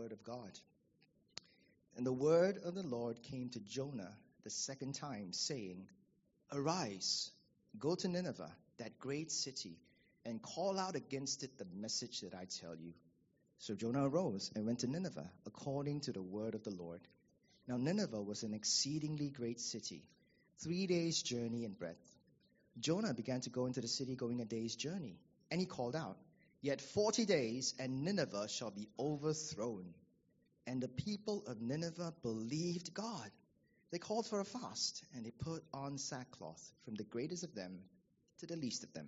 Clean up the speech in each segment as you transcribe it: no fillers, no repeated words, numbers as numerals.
word of God. And the word of the Lord came to Jonah the second time, saying, Arise, go to Nineveh, that great city, and call out against it the message that I tell you. So Jonah arose and went to Nineveh, according to the word of the Lord. Now Nineveh was an exceedingly great city, 3 days' journey in breadth. Jonah began to go into the city, going a day's journey. And he called out, Yet 40 days, and Nineveh shall be overthrown. And the people of Nineveh believed God. They called for a fast, and they put on sackcloth, from the greatest of them to the least of them.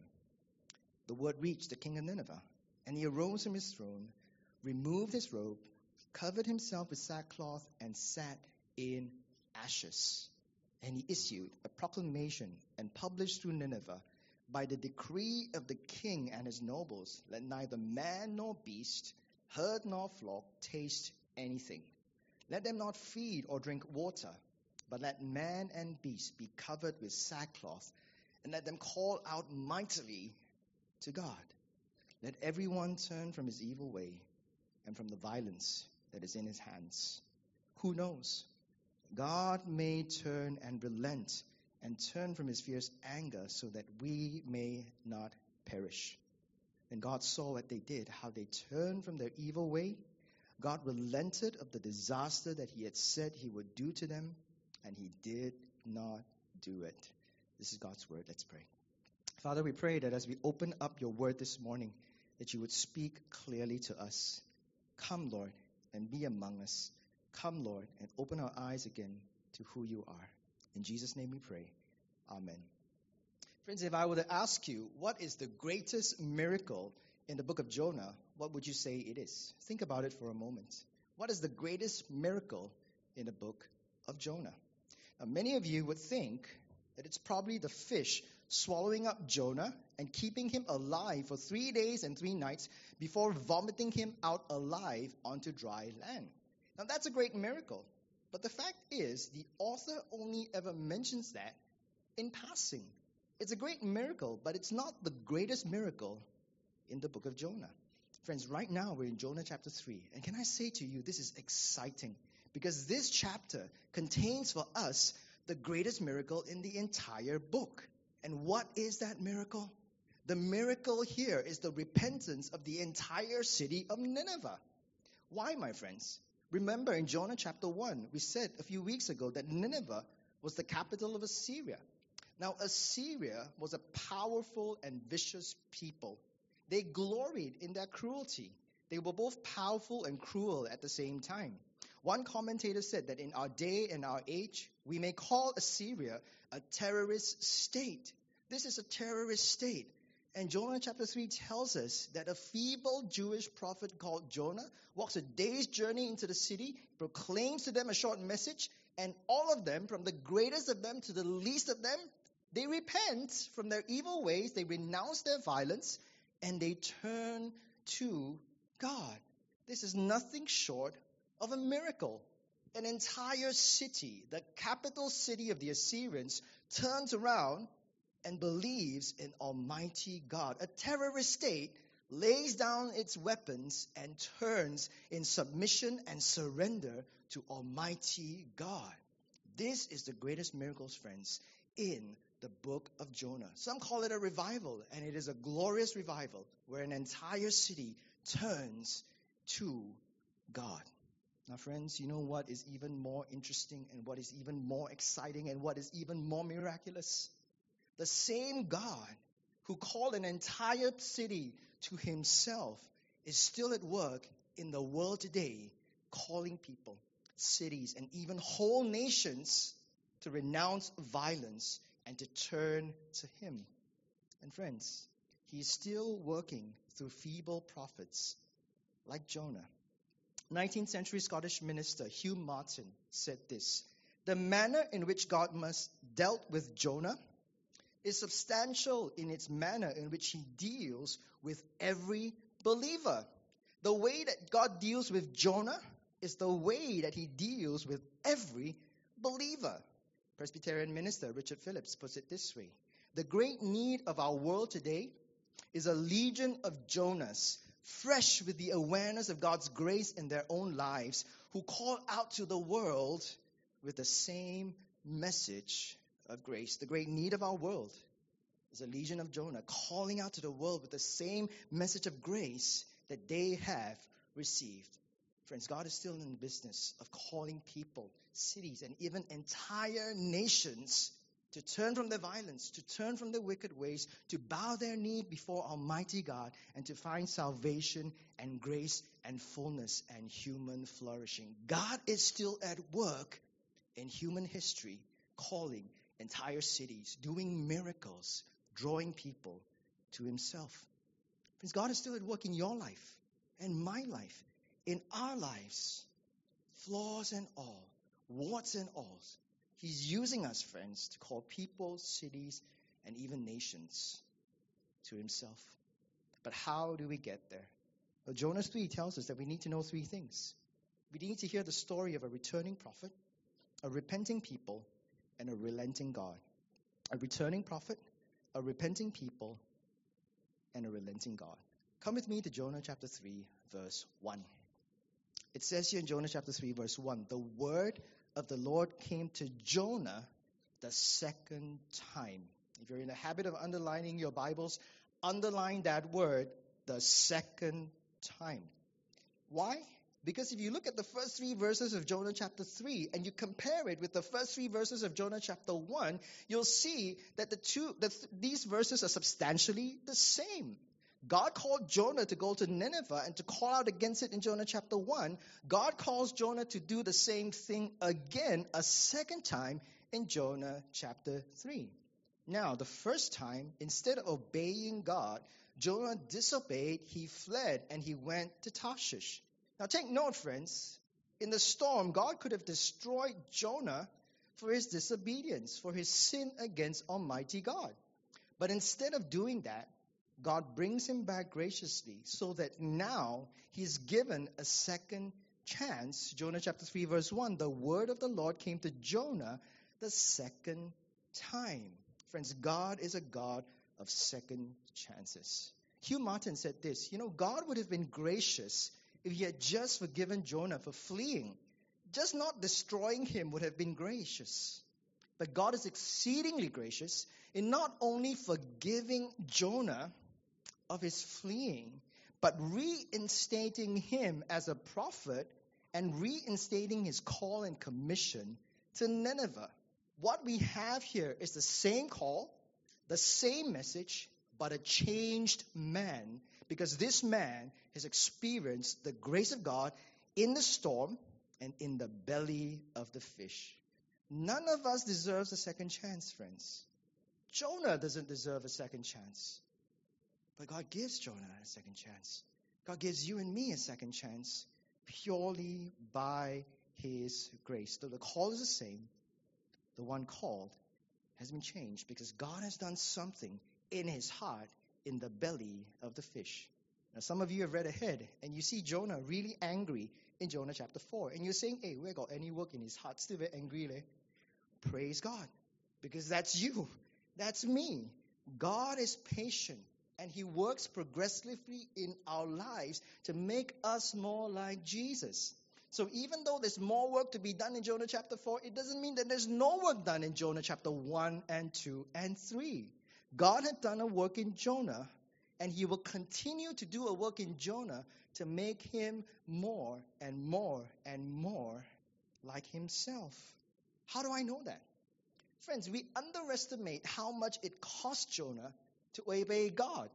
The word reached the king of Nineveh, and he arose from his throne, removed his robe, covered himself with sackcloth, and sat in ashes. And he issued a proclamation and published through Nineveh, by the decree of the king and his nobles, let neither man nor beast, herd nor flock taste anything. Let them not feed or drink water, but let man and beast be covered with sackcloth, and let them call out mightily to God. Let everyone turn from his evil way and from the violence that is in his hands. Who knows? God may turn and relent and turn from his fierce anger so that we may not perish. And God saw what they did, how they turned from their evil way. God relented of the disaster that he had said he would do to them, and he did not do it. This is God's word. Let's pray. Father, we pray that as we open up your word this morning, that you would speak clearly to us. Come, Lord, and be among us. Come, Lord, and open our eyes again to who you are. In Jesus' name we pray. Amen. Friends, if I were to ask you, what is the greatest miracle in the book of Jonah, what would you say it is? Think about it for a moment. What is the greatest miracle in the book of Jonah? Now, many of you would think that it's probably the fish swallowing up Jonah and keeping him alive for 3 days and 3 nights before vomiting him out alive onto dry land. Now, that's a great miracle. But the fact is, the author only ever mentions that in passing. It's a great miracle, but it's not the greatest miracle in the book of Jonah. Friends, right now we're in Jonah chapter 3. And can I say to you, this is exciting, because this chapter contains for us the greatest miracle in the entire book. And what is that miracle? The miracle here is the repentance of the entire city of Nineveh. Why, my friends? Remember in Jonah chapter 1, we said a few weeks ago that Nineveh was the capital of Assyria. Now, Assyria was a powerful and vicious people. They gloried in their cruelty. They were both powerful and cruel at the same time. One commentator said that in our day and our age, we may call Assyria a terrorist state. This is a terrorist state. And Jonah chapter 3 tells us that a feeble Jewish prophet called Jonah walks a day's journey into the city, proclaims to them a short message, and all of them, from the greatest of them to the least of them, they repent from their evil ways, they renounce their violence, and they turn to God. This is nothing short of a miracle. An entire city, the capital city of the Assyrians, turns around and believes in Almighty God. A terrorist state lays down its weapons and turns in submission and surrender to Almighty God. This is the greatest miracles, friends, in the book of Jonah. Some call it a revival, and it is a glorious revival where an entire city turns to God. Now, friends, you know what is even more interesting and what is even more exciting and what is even more miraculous? The same God who called an entire city to himself is still at work in the world today, calling people, cities, and even whole nations to renounce violence and to turn to him. And friends, he is still working through feeble prophets like Jonah. 19th century Scottish minister Hugh Martin said this: "The manner in which God must dealt with Jonah is substantial in its manner in which he deals with every believer. The way that God deals with Jonah is the way that he deals with every believer." Presbyterian minister Richard Phillips puts it this way: "The great need of our world today is a legion of Jonahs fresh with the awareness of God's grace in their own lives, who call out to the world with the same message of grace. The great need of our world is a legion of Jonah calling out to the world with the same message of grace that they have received. Friends, God is still in the business of calling people, cities, and even entire nations to turn from their violence, to turn from their wicked ways, to bow their knee before Almighty God, and to find salvation and grace and fullness and human flourishing. God is still at work in human history, calling entire cities, doing miracles, drawing people to himself. Friends, God is still at work in your life and my life, in our lives, flaws and all, warts and alls. He's using us, friends, to call people, cities, and even nations to himself. But how do we get there? Well, Jonah 3 tells us that we need to know three things. We need to hear the story of a returning prophet, a repenting people, and a relenting God. A returning prophet, a repenting people, and a relenting God. Come with me to Jonah chapter 3, verse 1. It says here in Jonah chapter 3, verse 1, the word of the Lord came to Jonah the second time. If you're in the habit of underlining your Bibles, underline that word, the second time. Why? Because if you look at the first three verses of Jonah chapter 3 and you compare it with the first three verses of Jonah chapter 1, you'll see that these verses are substantially the same. God called Jonah to go to Nineveh and to call out against it in Jonah chapter 1. God calls Jonah to do the same thing again, a second time, in Jonah chapter 3. Now, the first time, instead of obeying God, Jonah disobeyed, he fled, and he went to Tarshish. Now, take note, friends. In the storm, God could have destroyed Jonah for his disobedience, for his sin against Almighty God. But instead of doing that, God brings him back graciously so that now he's given a second chance. Jonah chapter 3 verse 1, the word of the Lord came to Jonah the second time. Friends, God is a God of second chances. Hugh Martin said this, God would have been gracious if he had just forgiven Jonah for fleeing. Just not destroying him would have been gracious. But God is exceedingly gracious in not only forgiving Jonah of his fleeing, but reinstating him as a prophet and reinstating his call and commission to Nineveh. What we have here is the same call, the same message, but a changed man, because this man has experienced the grace of God in the storm and in the belly of the fish. None of us deserves a second chance, friends. Jonah doesn't deserve a second chance. But God gives Jonah a second chance. God gives you and me a second chance purely by his grace. Though the call is the same, the one called has been changed because God has done something in his heart in the belly of the fish. Now, some of you have read ahead and you see Jonah really angry in Jonah chapter 4. And you're saying, hey, where got any work in his heart? Still very angry, leh? Praise God. Because that's you. That's me. God is patient. And he works progressively in our lives to make us more like Jesus. So even though there's more work to be done in Jonah chapter 4, it doesn't mean that there's no work done in Jonah chapter 1 and 2 and 3. God had done a work in Jonah, and he will continue to do a work in Jonah to make him more and more and more like himself. How do I know that? Friends, we underestimate how much it cost Jonah to obey God.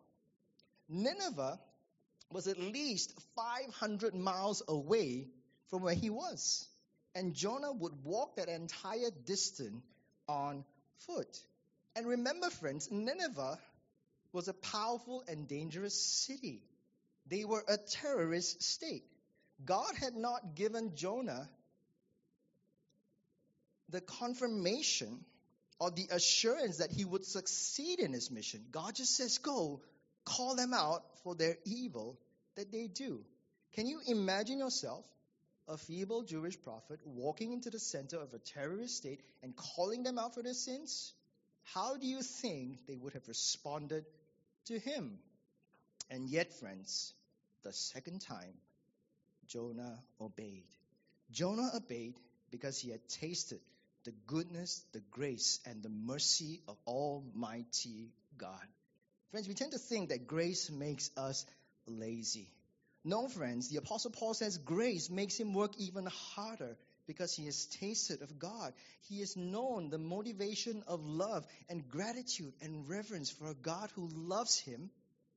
Nineveh was at least 500 miles away from where he was. And Jonah would walk that entire distance on foot. And remember, friends, Nineveh was a powerful and dangerous city. They were a terrorist state. God had not given Jonah the confirmation or the assurance that he would succeed in his mission. God just says, go, call them out for their evil that they do. Can you imagine yourself, a feeble Jewish prophet, walking into the center of a terrorist state and calling them out for their sins? How do you think they would have responded to him? And yet, friends, the second time, Jonah obeyed. Jonah obeyed because he had tasted the goodness, the grace, and the mercy of Almighty God. Friends, we tend to think that grace makes us lazy. No, friends, the Apostle Paul says grace makes him work even harder because he has tasted of God. He has known the motivation of love and gratitude and reverence for a God who loves him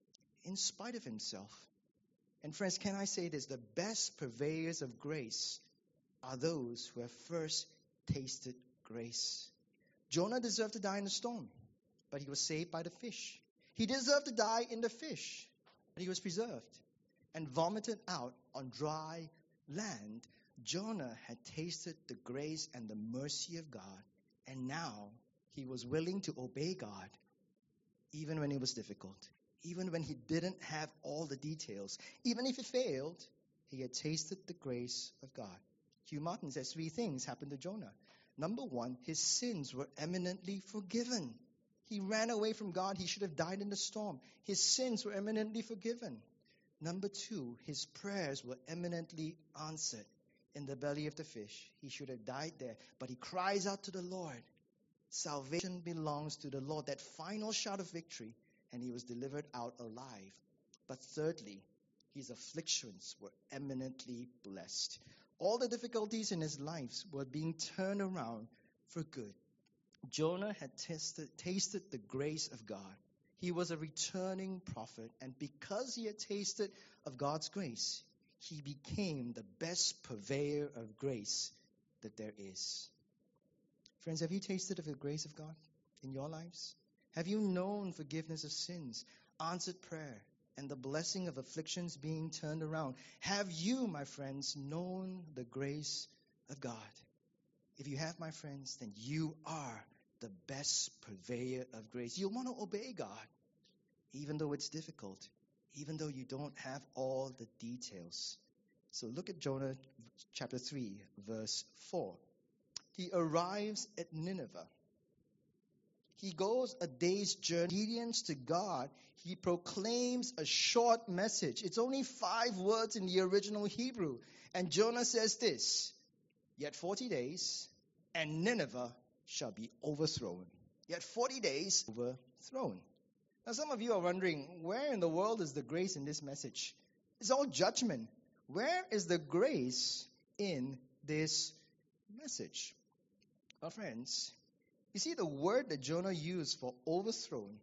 in spite of himself. And friends, can I say this? The best purveyors of grace are those who have first tasted grace. Jonah deserved to die in the storm, but he was saved by the fish. He deserved to die in the fish, but he was preserved and vomited out on dry land. Jonah had tasted the grace and the mercy of God, and now he was willing to obey God, even when it was difficult, even when he didn't have all the details. Even if he failed, he had tasted the grace of God. Hugh Martin says 3 things happened to Jonah. Number 1, his sins were eminently forgiven. He ran away from God. He should have died in the storm. His sins were eminently forgiven. Number 2, his prayers were eminently answered in the belly of the fish. He should have died there, but he cries out to the Lord. Salvation belongs to the Lord, that final shout of victory, and he was delivered out alive. But thirdly, his afflictions were eminently blessed. All the difficulties in his life were being turned around for good. Jonah had tasted the grace of God. He was a returning prophet, and because he had tasted of God's grace, he became the best purveyor of grace that there is. Friends, have you tasted of the grace of God in your lives? Have you known forgiveness of sins, answered prayer, and the blessing of afflictions being turned around? Have you, my friends, known the grace of God? If you have, my friends, then you are the best purveyor of grace. You'll want to obey God, even though it's difficult, even though you don't have all the details. So look at Jonah chapter 3, verse 4. He arrives at Nineveh. He goes a day's journey. Obedience to God, he proclaims a short message. It's only 5 words in the original Hebrew. And Jonah says this, "Yet 40 days, and Nineveh shall be overthrown." Yet 40 days overthrown. Now some of you are wondering, where in the world is the grace in this message? It's all judgment. Where is the grace in this message? Well, friends, you see the word that Jonah used for overthrown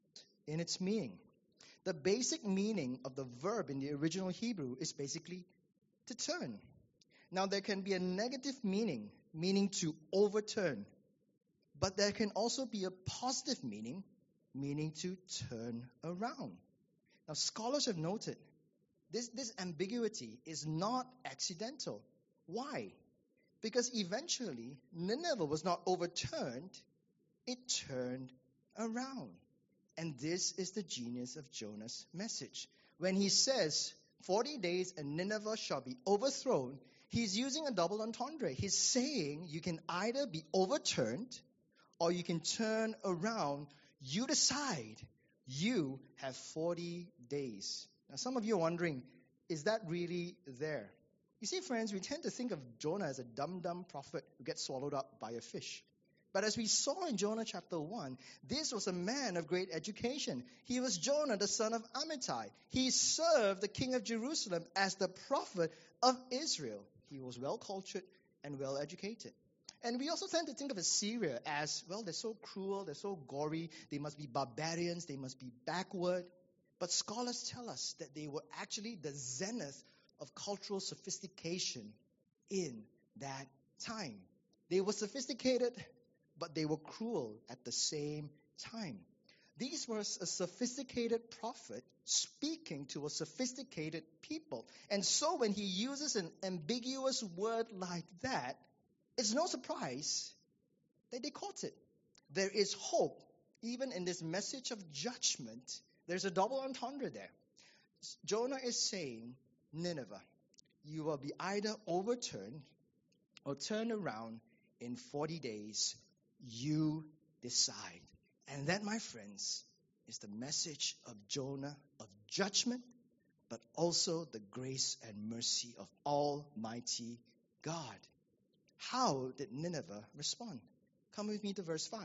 in its meaning. The basic meaning of the verb in the original Hebrew is basically to turn. Now, there can be a negative meaning, meaning to overturn. But there can also be a positive meaning, meaning to turn around. Now, scholars have noted this ambiguity is not accidental. Why? Because eventually, Nineveh was not overturned, it turned around. And this is the genius of Jonah's message. When he says, 40 days and Nineveh shall be overthrown, he's using a double entendre. He's saying you can either be overturned or you can turn around. You decide. You have 40 days. Now, some of you are wondering, is that really there? You see, friends, we tend to think of Jonah as a dumb prophet who gets swallowed up by a fish. But as we saw in Jonah chapter 1, this was a man of great education. He was Jonah, the son of Amittai. He served the king of Jerusalem as the prophet of Israel. He was well-cultured and well-educated. And we also tend to think of Assyria as, well, they're so cruel, they're so gory, they must be barbarians, they must be backward. But scholars tell us that they were actually the zenith of cultural sophistication in that time. They were sophisticated, but they were cruel at the same time. These were a sophisticated prophet speaking to a sophisticated people. And so when he uses an ambiguous word like that, it's no surprise that they caught it. There is hope, even in this message of judgment. There's a double entendre there. Jonah is saying, Nineveh, you will be either overturned or turned around in 40 days. You decide. And that, my friends, is the message of Jonah, of judgment, but also the grace and mercy of Almighty God. How did Nineveh respond? Come with me to verse 5.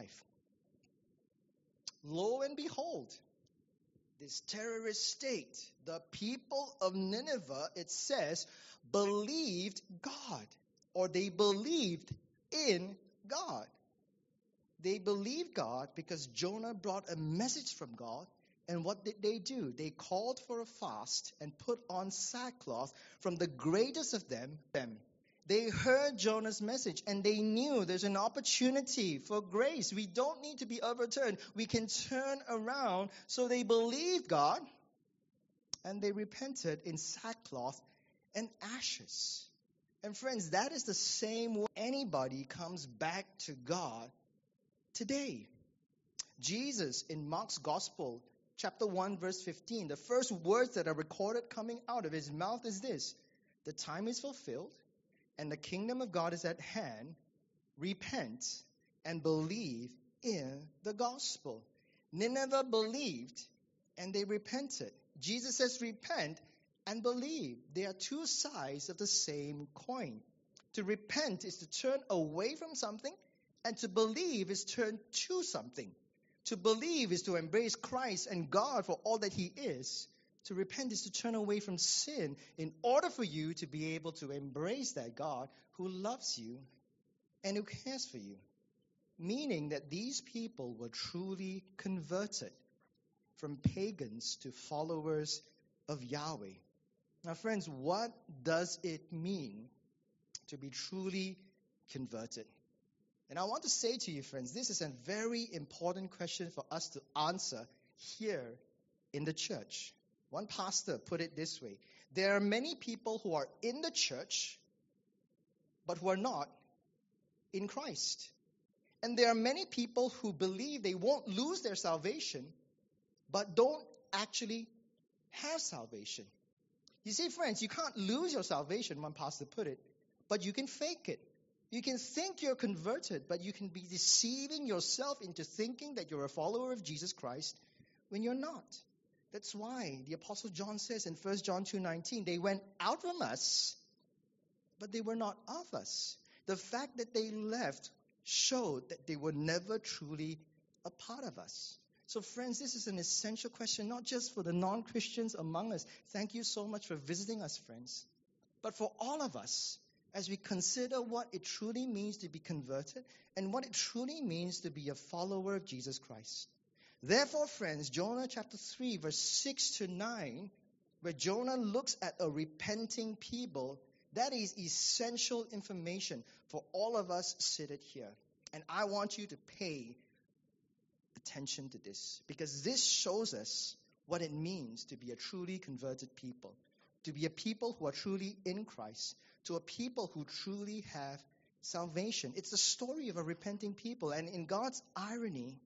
Lo and behold, this terrorist state, the people of Nineveh, it says, believed God, or they believed in God. They believed God because Jonah brought a message from God. And what did they do? They called for a fast and put on sackcloth from the greatest of them. They heard Jonah's message and they knew there's an opportunity for grace. We don't need to be overturned. We can turn around. So they believed God and they repented in sackcloth and ashes. And friends, that is the same way anybody comes back to God today. Jesus in Mark's Gospel, chapter 1, verse 15, the first words that are recorded coming out of his mouth is this: the time is fulfilled and the kingdom of God is at hand. Repent and believe in the gospel. Nineveh believed and they repented. Jesus says repent and believe. They are two sides of the same coin. To repent is to turn away from something, and to believe is turn to something. To believe is to embrace Christ and God for all that He is. To repent is to turn away from sin in order for you to be able to embrace that God who loves you and who cares for you. Meaning that these people were truly converted from pagans to followers of Yahweh. Now, friends, what does it mean to be truly converted? And I want to say to you, friends, this is a very important question for us to answer here in the church. One pastor put it this way: there are many people who are in the church, but who are not in Christ. And there are many people who believe they won't lose their salvation, but don't actually have salvation. You see, friends, you can't lose your salvation, one pastor put it, but you can fake it. You can think you're converted, but you can be deceiving yourself into thinking that you're a follower of Jesus Christ when you're not. That's why the Apostle John says in 1 John 2:19, they went out from us, but they were not of us. The fact that they left showed that they were never truly a part of us. So friends, this is an essential question, not just for the non-Christians among us. Thank you so much for visiting us, friends. But for all of us, as we consider what it truly means to be converted and what it truly means to be a follower of Jesus Christ. Therefore, friends, Jonah chapter 3, verse 6 to 9, where Jonah looks at a repenting people, that is essential information for all of us seated here. And I want you to pay attention to this, because this shows us what it means to be a truly converted people, to be a people who are truly in Christ, to a people who truly have salvation. It's the story of a repenting people, and in God's irony,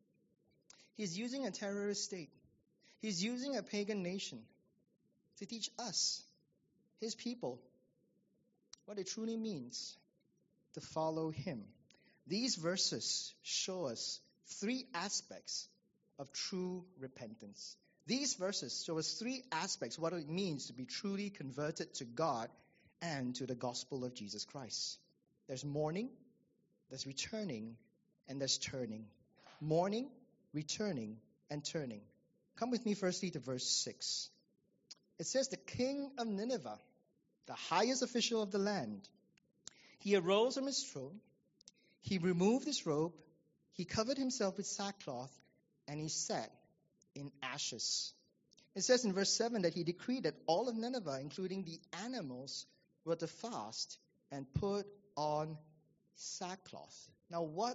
He's using a terrorist state. He's using a pagan nation to teach us, His people, what it truly means to follow Him. These verses show us three aspects of true repentance. These verses show us three aspects what it means to be truly converted to God and to the gospel of Jesus Christ. There's mourning, there's returning, and there's turning. Mourning, returning, and turning. Come with me firstly to verse 6. It says, the king of Nineveh, the highest official of the land, he arose from his throne, he removed his robe, he covered himself with sackcloth, and he sat in ashes. It says in verse 7 that he decreed that all of Nineveh, including the animals, were to fast and put on sackcloth. Now, what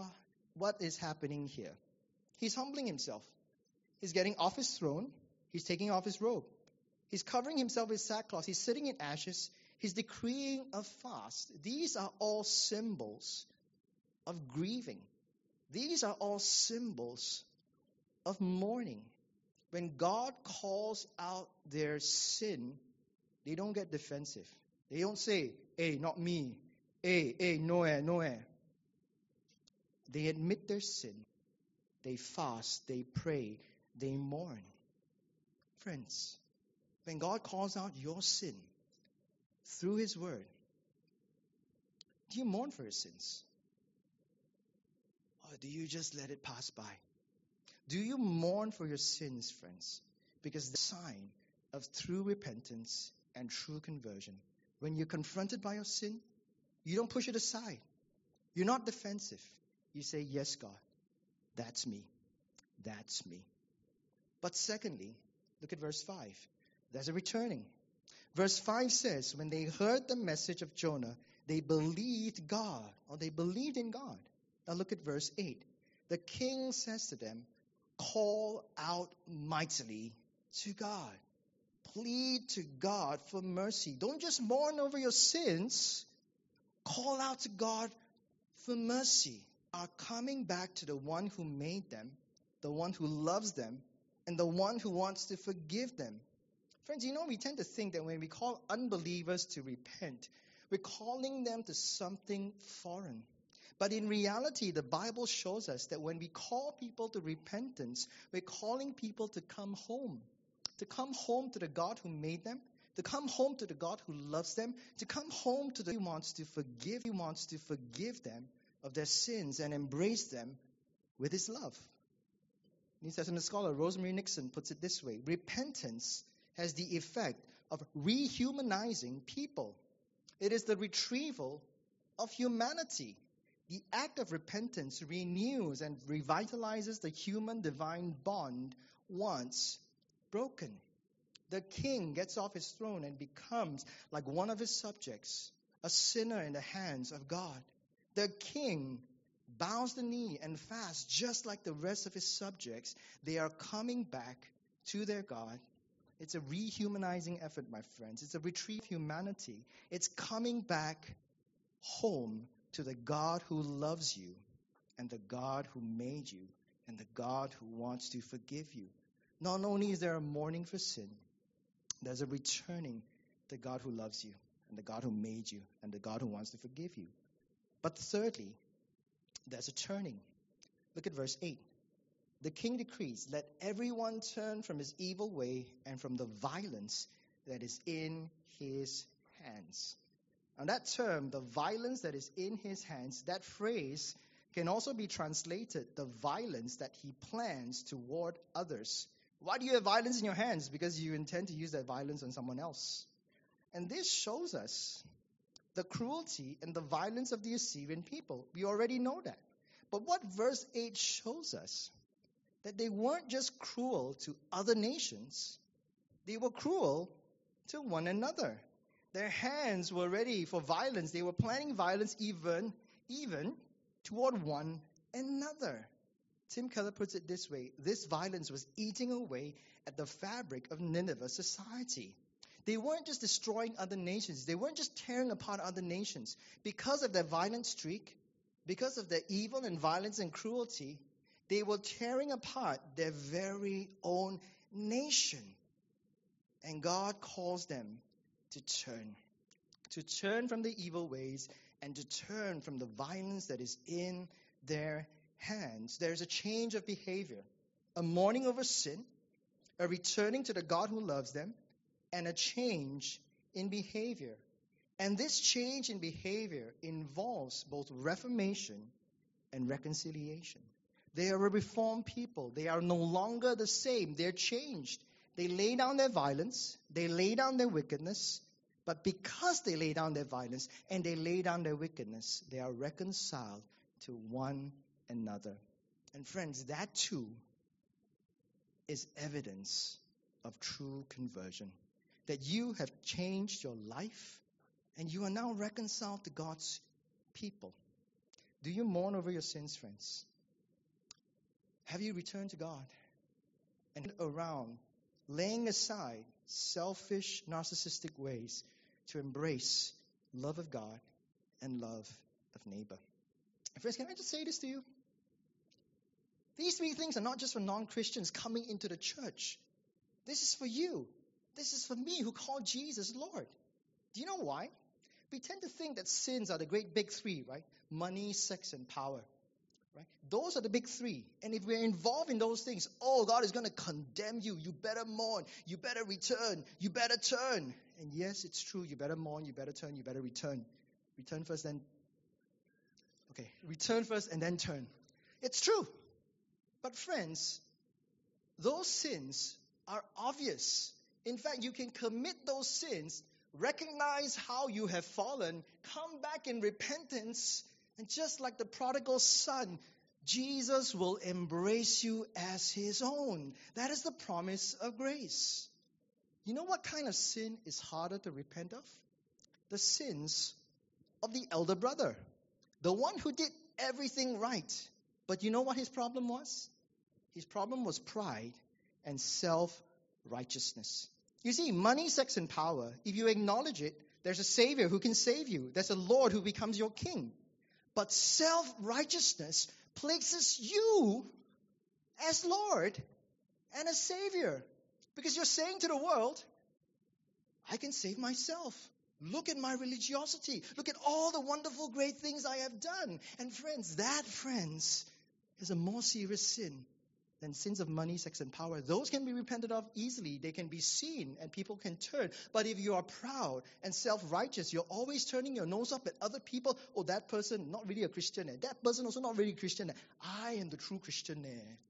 is happening here? He's humbling himself. He's getting off his throne. He's taking off his robe. He's covering himself with sackcloth. He's sitting in ashes. He's decreeing a fast. These are all symbols of grieving. These are all symbols of mourning. When God calls out their sin, they don't get defensive. They don't say, hey, not me. Hey, no. They admit their sin. They fast, they pray, they mourn. Friends, When God calls out your sin through His Word, do you mourn for your sins? Or do you just let it pass by? Do you mourn for your sins, friends? Because the sign of true repentance and true conversion. When you're confronted by your sin, you don't push it aside. You're not defensive. You say, yes, God, that's me. That's me. But secondly, look at verse 5. There's a returning. Verse 5 says, when they heard the message of Jonah, they believed God, or they believed in God. Now look at verse 8. The king says to them, call out mightily to God. Plead to God for mercy. Don't just mourn over your sins. Call out to God for mercy. Are coming back to the one who made them, the one who loves them, and the one who wants to forgive them. Friends, we tend to think that when we call unbelievers to repent, we're calling them to something foreign. But in reality, the Bible shows us that when we call people to repentance, we're calling people to come home to the God who made them, to come home to the God who loves them, to come home to the one who wants to forgive them of their sins and embrace them with His love. New Testament scholar Rosemary Nixon puts it this way: repentance has the effect of rehumanizing people. It is the retrieval of humanity. The act of repentance renews and revitalizes the human-divine bond once broken. The king gets off his throne and becomes like one of his subjects, a sinner in the hands of God. The king bows the knee and fasts just like the rest of his subjects. They are coming back to their God. It's a rehumanizing effort, my friends. It's a retrieve of humanity. It's coming back home to the God who loves you and the God who made you and the God who wants to forgive you. Not only is there a mourning for sin, there's a returning to God who loves you and the God who made you and the God who wants to forgive you. But thirdly, there's a turning. Look at verse 8. The king decrees, let everyone turn from his evil way and from the violence that is in his hands. And that term, the violence that is in his hands, that phrase can also be translated the violence that he plans toward others. Why do you have violence in your hands? Because you intend to use that violence on someone else. And this shows us the cruelty and the violence of the Assyrian people. We already know that. But what verse 8 shows us, that they weren't just cruel to other nations, they were cruel to one another. Their hands were ready for violence. They were planning violence even toward one another. Tim Keller puts it this way: this violence was eating away at the fabric of Nineveh society. They weren't just destroying other nations. They weren't just tearing apart other nations. Because of their violent streak, because of their evil and violence and cruelty, they were tearing apart their very own nation. And God calls them to turn from the evil ways and to turn from the violence that is in their hands. There's a change of behavior, a mourning over sin, a returning to the God who loves them, and a change in behavior. And this change in behavior involves both reformation and reconciliation. They are a reformed people. They are no longer the same. They're changed. They lay down their violence. They lay down their wickedness. But because they lay down their violence and they lay down their wickedness, they are reconciled to one another. And friends, that too is evidence of true conversion. That you have changed your life and you are now reconciled to God's people. Do you mourn over your sins, friends? Have you returned to God and around, laying aside selfish, narcissistic ways to embrace love of God and love of neighbor? And friends, can I just say this to you? These three things are not just for non-Christians coming into the church. This is for you. This is for me who call Jesus Lord. Do you know why? We tend to think that sins are the great big three, right? Money, sex, and power. Right? Those are the big three. And if we're involved in those things, oh, God is going to condemn you. You better mourn. You better return. You better turn. And yes, it's true. You better mourn. You better turn. You better return. Return first, then. Okay. Return first and then turn. It's true. But friends, those sins are obvious. In fact, you can commit those sins, recognize how you have fallen, come back in repentance, and just like the prodigal son, Jesus will embrace you as his own. That is the promise of grace. You know what kind of sin is harder to repent of? The sins of the elder brother. The one who did everything right. But you know what his problem was? His problem was pride and self-righteousness. You see, money, sex, and power, if you acknowledge it, there's a Savior who can save you. There's a Lord who becomes your king. But self-righteousness places you as Lord and as Savior. Because you're saying to the world, I can save myself. Look at my religiosity. Look at all the wonderful, great things I have done. And friends, is a more serious sin than sins of money, sex, and power. Those can be repented of easily. They can be seen and people can turn. But if you are proud and self-righteous, you're always turning your nose up at other people. Oh, that person, not really a Christian. That person also not really Christian. I am the true Christian.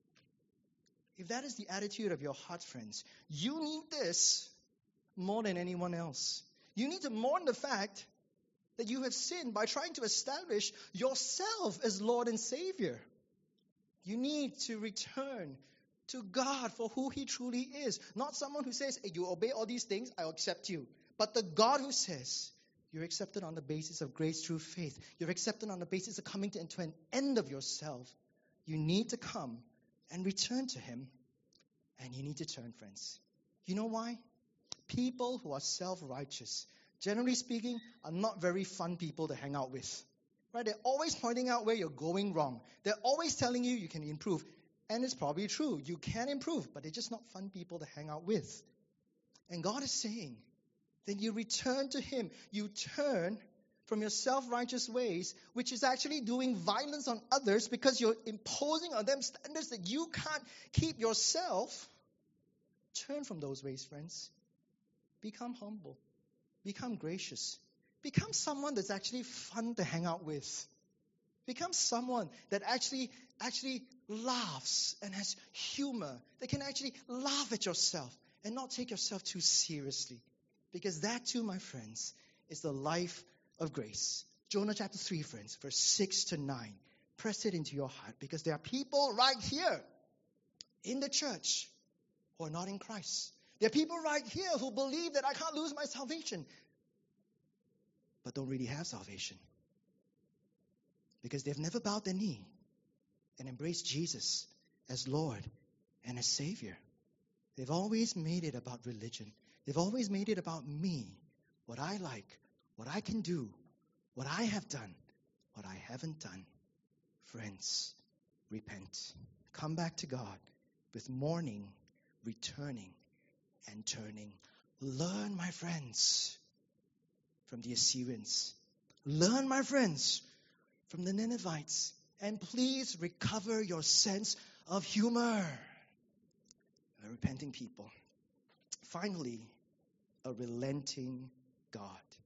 If that is the attitude of your heart, friends, you need this more than anyone else. You need to mourn the fact that you have sinned by trying to establish yourself as Lord and Savior. You need to return to God for who He truly is. Not someone who says, hey, you obey all these things, I'll accept you. But the God who says, you're accepted on the basis of grace through faith. You're accepted on the basis of coming to an end of yourself. You need to come and return to Him. And you need to turn, friends. You know why? People who are self-righteous, generally speaking, are not very fun people to hang out with. Right? They're always pointing out where you're going wrong. They're always telling you can improve. And it's probably true. You can improve, but they're just not fun people to hang out with. And God is saying, then you return to Him. You turn from your self-righteous ways, which is actually doing violence on others because you're imposing on them standards that you can't keep yourself. Turn from those ways, friends. Become humble. Become gracious. Become someone that's actually fun to hang out with. Become someone that actually laughs and has humor. That can actually laugh at yourself and not take yourself too seriously. Because that too, my friends, is the life of grace. Jonah chapter 3, friends, verse 6 to 9. Press it into your heart because there are people right here in the church who are not in Christ. There are people right here who believe that I can't lose my salvation, but don't really have salvation. Because they've never bowed their knee and embraced Jesus as Lord and as Savior. They've always made it about religion. They've always made it about me, what I like, what I can do, what I have done, what I haven't done. Friends, repent. Come back to God with mourning, returning, and turning. Learn, my friends, from the Assyrians. Learn, my friends, from the Ninevites. And please recover your sense of humor. A repenting people. Finally, a relenting God.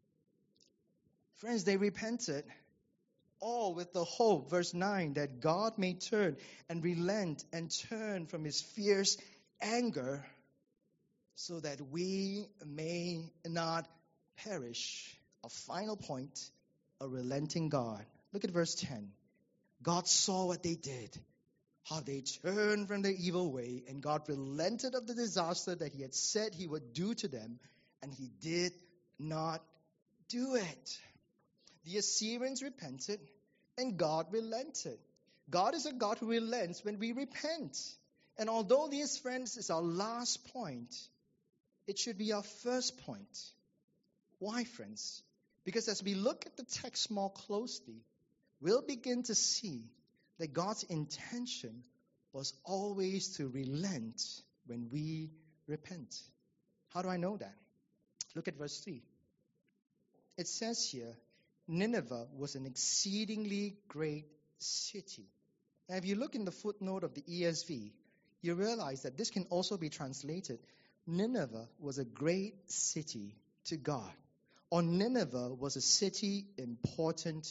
Friends, they repented all with the hope, verse 9, that God may turn and relent and turn from His fierce anger so that we may not perish. A final point, a relenting God. Look at verse 10. God saw what they did, how they turned from their evil way, and God relented of the disaster that He had said He would do to them, and He did not do it. The Assyrians repented, and God relented. God is a God who relents when we repent. And although this, friends, is our last point, it should be our first point. Why, friends? Because as we look at the text more closely, we'll begin to see that God's intention was always to relent when we repent. How do I know that? Look at verse 3. It says here, Nineveh was an exceedingly great city. And if you look in the footnote of the ESV, you realize that this can also be translated, Nineveh was a great city to God. Or Nineveh was a city important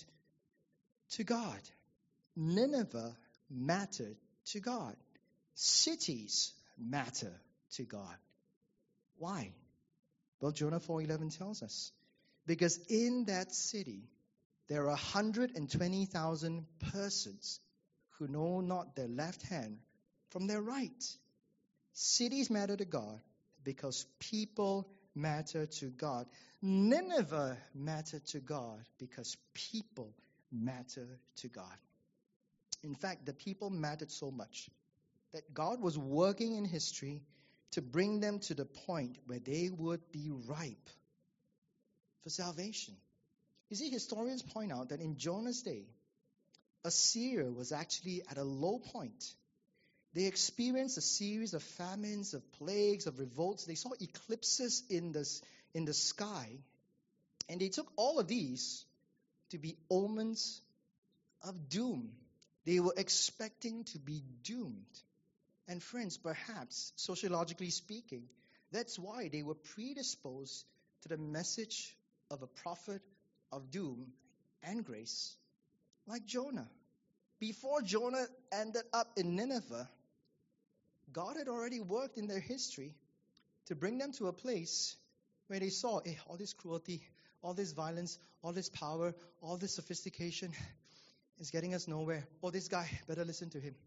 to God. Nineveh mattered to God. Cities matter to God. Why? Well, Jonah 4:11 tells us. Because in that city, there are 120,000 persons who know not their left hand from their right. Cities matter to God because people matter to God. Nineveh mattered to God because people matter to God. In fact, the people mattered so much that God was working in history to bring them to the point where they would be ripe for salvation. You see, historians point out that in Jonah's day, Assyria was actually at a low point. They experienced a series of famines, of plagues, of revolts. They saw eclipses in the sky. And they took all of these to be omens of doom. They were expecting to be doomed. And friends, perhaps, sociologically speaking, that's why they were predisposed to the message of a prophet of doom and grace, like Jonah. Before Jonah ended up in Nineveh, God had already worked in their history to bring them to a place where they saw all this cruelty, all this violence, all this power, all this sophistication is getting us nowhere. Oh, this guy, better listen to him.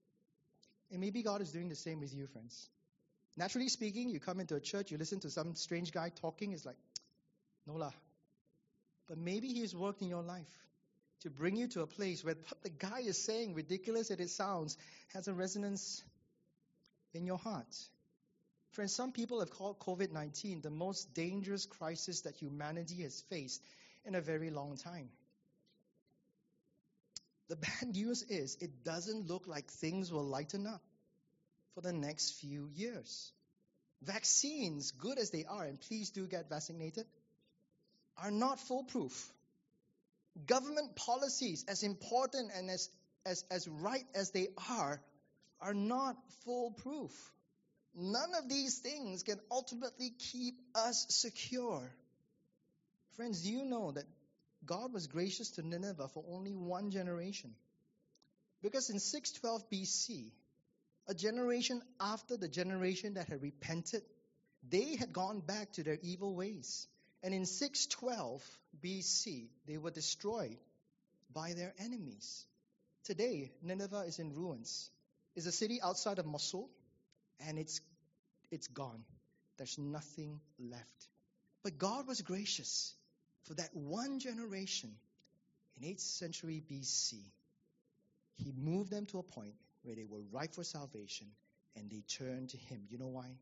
And maybe God is doing the same with you, friends. Naturally speaking, you come into a church, you listen to some strange guy talking, it's like, no lah. But maybe He's worked in your life to bring you to a place where what the guy is saying, ridiculous as it sounds, has a resonance in your heart. Friends, some people have called COVID-19 the most dangerous crisis that humanity has faced in a very long time. The bad news is it doesn't look like things will lighten up for the next few years. Vaccines, good as they are, and please do get vaccinated, are not foolproof. Government policies, as important and as right as they are not foolproof. None of these things can ultimately keep us secure. Friends, do you know that God was gracious to Nineveh for only one generation? Because in 612 BC, a generation after the generation that had repented, they had gone back to their evil ways. And in 612 BC, they were destroyed by their enemies. Today, Nineveh is in ruins. It's a city outside of Mosul, and it's gone. There's nothing left. But God was gracious for that one generation in 8th century BC. He moved them to a point where they were ripe for salvation, and they turned to Him. You know why?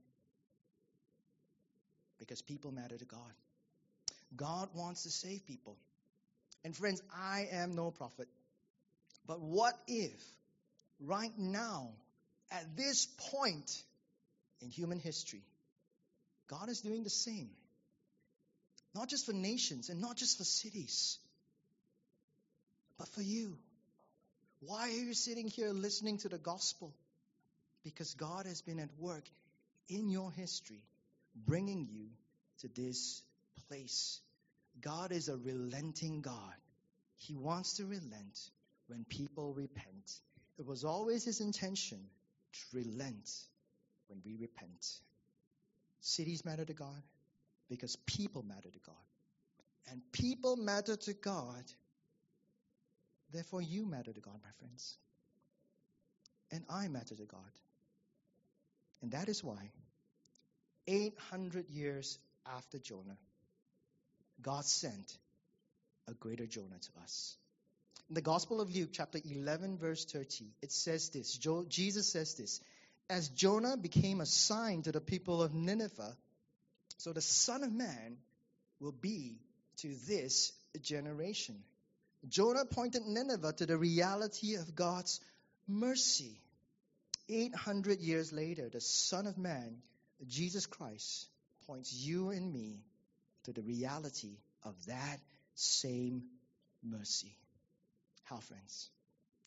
Because people matter to God. God wants to save people. And friends, I am no prophet. But what if right now, at this point in human history, God is doing the same? Not just for nations and not just for cities, but for you. Why are you sitting here listening to the gospel? Because God has been at work in your history, bringing you to this place. God is a relenting God. He wants to relent when people repent. It was always His intention to relent when we repent. Cities matter to God because people matter to God. And people matter to God, therefore you matter to God, my friends. And I matter to God. And that is why 800 years after Jonah, God sent a greater Jonah to us. In the Gospel of Luke, chapter 11, verse 30, it says this. Jesus says this: as Jonah became a sign to the people of Nineveh, so the Son of Man will be to this generation. Jonah pointed Nineveh to the reality of God's mercy. 800 years later, the Son of Man, Jesus Christ, points you and me to the reality of that same mercy. How, friends?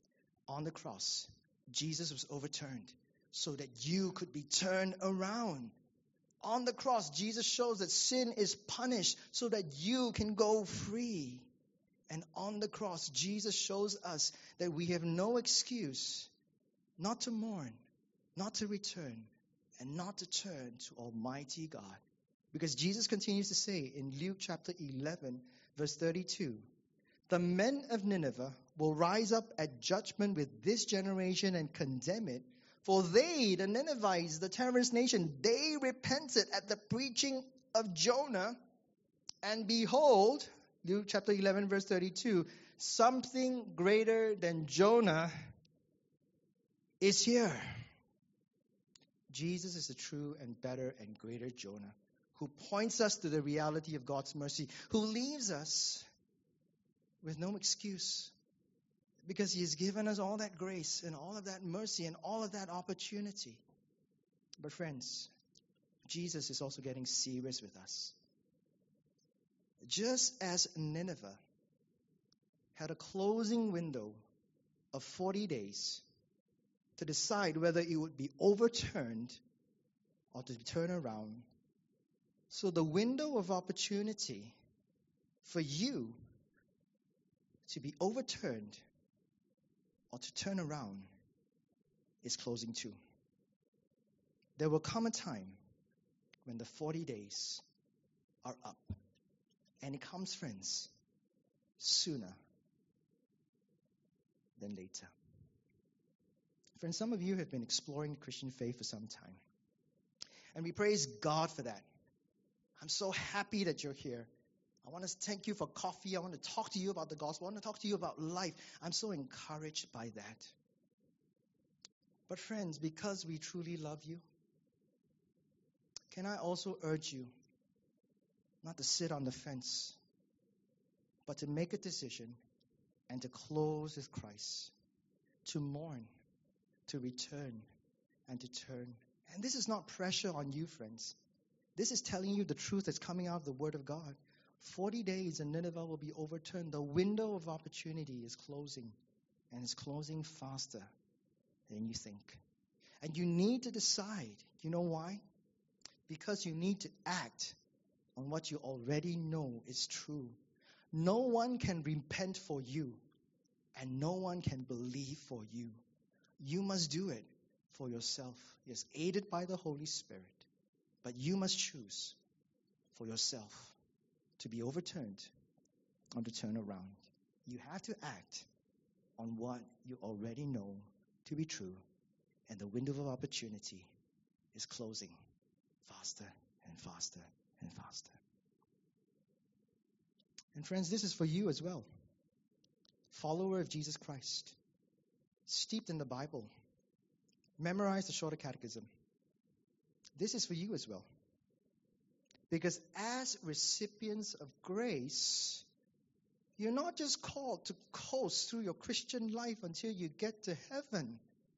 On the cross, Jesus was overturned so that you could be turned around. On the cross, Jesus shows that sin is punished so that you can go free. And on the cross, Jesus shows us that we have no excuse not to mourn, not to return, and not to turn to Almighty God. Because Jesus continues to say in Luke chapter 11, verse 32, the men of Nineveh will rise up at judgment with this generation and condemn it. For they, the Ninevites, the terrorist nation, they repented at the preaching of Jonah. And behold, Luke chapter 11, verse 32, something greater than Jonah is here. Jesus is the true and better and greater Jonah, who points us to the reality of God's mercy, who leaves us with no excuse, because he has given us all that grace and all of that mercy and all of that opportunity. But friends, Jesus is also getting serious with us. Just as Nineveh had a closing window of 40 days to decide whether it would be overturned or to turn around, so the window of opportunity for you to be overturned or to turn around is closing too. There will come a time when the 40 days are up. And it comes, friends, sooner than later. Friends, some of you have been exploring the Christian faith for some time. And we praise God for that. I'm so happy that you're here. I want to thank you for coffee. I want to talk to you about the gospel. I want to talk to you about life. I'm so encouraged by that. But friends, because we truly love you, can I also urge you not to sit on the fence, but to make a decision and to close with Christ, to mourn, to return, and to turn. And this is not pressure on you, friends. This is telling you the truth that's coming out of the Word of God. 40 days and Nineveh will be overturned. The window of opportunity is closing, and it's closing faster than you think. And you need to decide. You know why? Because you need to act on what you already know is true. No one can repent for you, and no one can believe for you. You must do it for yourself. Yes, aided by the Holy Spirit. But you must choose for yourself to be overturned or to turn around. You have to act on what you already know to be true, and the window of opportunity is closing faster and faster and faster. And friends, this is for you as well. Follower of Jesus Christ, steeped in the Bible, memorize the Shorter Catechism. This is for you as well. Because as recipients of grace, you're not just called to coast through your Christian life until you get to heaven.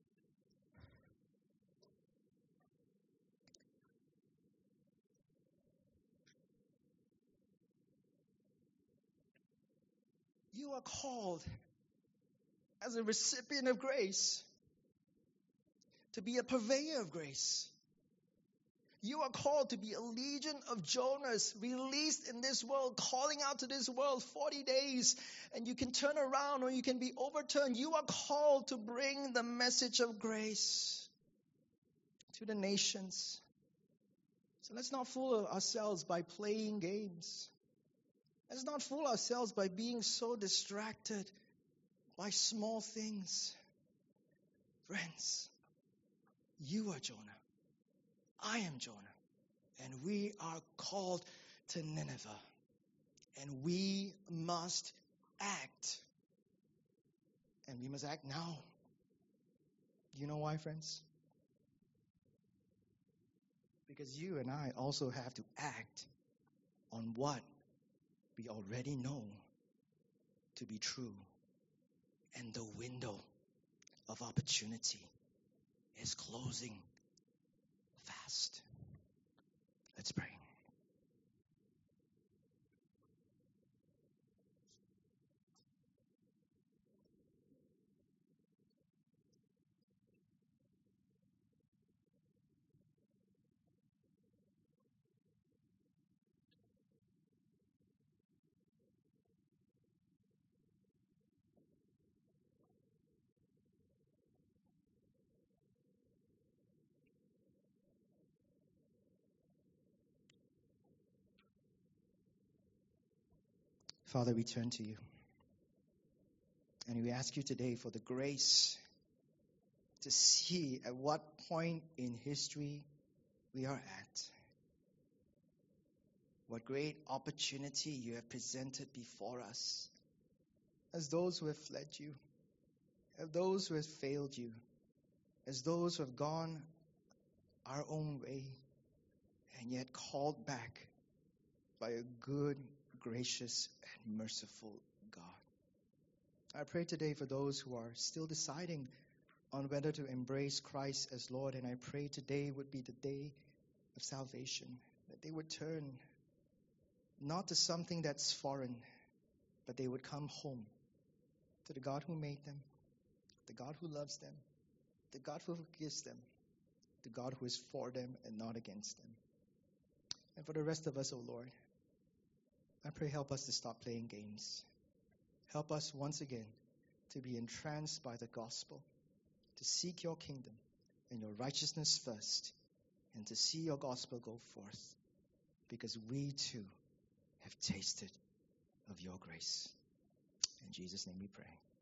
You are called as a recipient of grace to be a purveyor of grace. You are called to be a legion of Jonahs released in this world, calling out to this world 40 days, and you can turn around or you can be overturned. You are called to bring the message of grace to the nations. So let's not fool ourselves by playing games. Let's not fool ourselves by being so distracted by small things. Friends, you are Jonah. I am Jonah. And we are called to Nineveh. And we must act. And we must act now. You know why, friends? Because you and I also have to act on what we already know to be true. And the window of opportunity is closing fast. Let's pray. Father, we turn to you. And we ask you today for the grace to see at what point in history we are at. What great opportunity you have presented before us as those who have fled you, as those who have failed you, as those who have gone our own way and yet called back by a good, gracious, and merciful God. I pray today for those who are still deciding on whether to embrace Christ as Lord, and I pray today would be the day of salvation, that they would turn not to something that's foreign, but they would come home to the God who made them, the God who loves them, the God who forgives them, the God who is for them and not against them. And for the rest of us, O Lord, I pray help us to stop playing games. Help us once again to be entranced by the gospel, to seek your kingdom and your righteousness first, and to see your gospel go forth, because we too have tasted of your grace. In Jesus' name we pray.